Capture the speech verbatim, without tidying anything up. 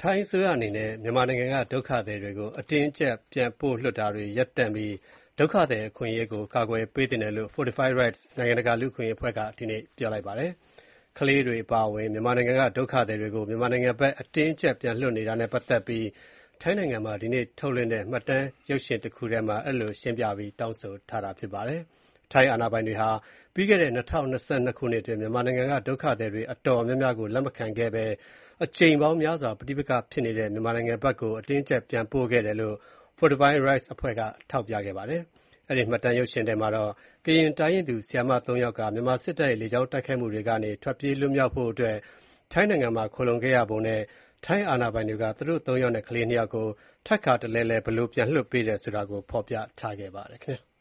ထိုင်းအစိုးရအနေနဲ့မြန်မာနိုင်ငံကဒုက္ခသည်တွေကိုအတင်းအကျပ်ပြန်ပို့လွှတ်တာတွေရပ်တန့်ပြီးဒုက္ခသည်အခွင့်အရေးကိုကာကွယ်ပေးသင့်တယ်လို့ Fortify Rights နိုင်ငံတကာလူ့အခွင့်အရေးအဖွဲ့ကဒီနေ့ပြောလိုက်ပါတယ်။ ကလေးတွေအပါအဝင်မြန်မာနိုင်ငံကဒုက္ခသည်တွေကိုမြန်မာနိုင်ငံဘက်အတင်းအကျပ်ပြန်လွှတ်နေတာနဲ့ပတ်သက်ပြီးထိုင်းနိုင်ငံမှာဒီနေ့ထုတ်လွှင့်တဲ့မှတ်တမ်းရုပ်ရှင်တခုထဲမှာအဲဒီလိုရှင်းပြပြီးတောင်းဆိုထားတာဖြစ်ပါတယ်။ ထိုင်းအာဏာပိုင်တွေဟာပြီးခဲ့တဲ့၂၀၂၂ ခုနှစ်အတွင်းမြန်မာနိုင်ငံကဒုက္ခသည်တွေအတော်များများကိုလက်မခံခဲ့ဘဲအကြိမ်ပေါင်းများစွာပဋိပက္ခဖြစ်နေတဲ့မြန်မာနိုင်ငံဘက်ကိုအတင်းအကျပ်ပြန်ပို့ခဲ့တယ်လို့ Fortify Rights အဖွဲ့ကထောက်ပြခဲ့ပါတယ်။ အဲဒီမှတ်တမ်းရုပ်ရှင်ထဲမှာတော့ ကရင်တိုင်းရင်းသူဆရာမသုံးယောက်ကမြန်မာစစ်တပ်ရဲ့လေကြောင်းတိုက်ခိုက်မှုတွေကနေထွက်ပြေးလွတ်မြောက်ဖို့အတွက်ထိုင်းနိုင်ငံမှာခိုလှုံခဲ့ရပုံနဲ့ထိုင်းအာဏာပိုင်တွေကသူတို့သုံးယောက်နဲ့ကလေးနှစ်ယောက်ကိုထပ်ခါတလဲလဲဘယ်လိုပြန်လွှတ်ပေးတယ်ဆိုတာကိုဖော်ပြထားခဲ့ပါတယ်ခင်ဗျာ။